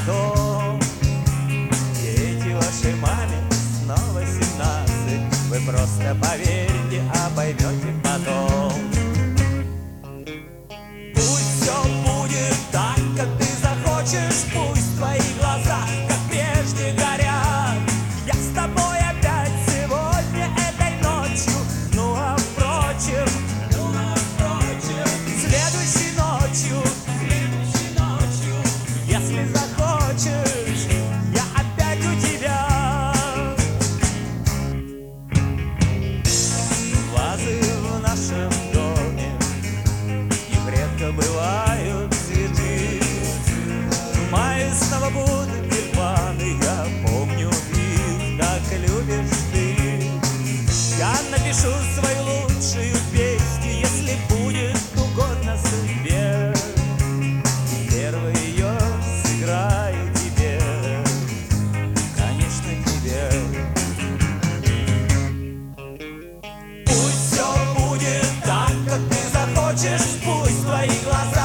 потом. Дети вашей маме снова 17. Вы просто поверьте, а поймете потом. Пусть все будет так, как ты захочешь. Пусть твои глаза, как прежде, горят. Я с тобой опять сегодня, этой ночью. Ну а впрочем, следующей ночью, если захочешь, я опять у тебя. Вазы в нашем доме, их редко бывают цветы. В мае снова будут тюльпаны, я помню их, так любишь ты. Я напишу свою лучшую песню, если будет угодно судьбе. Первый ее сыграю тебе, конечно, тебе. Пусть все будет так, как ты захочешь. Пусть твои глаза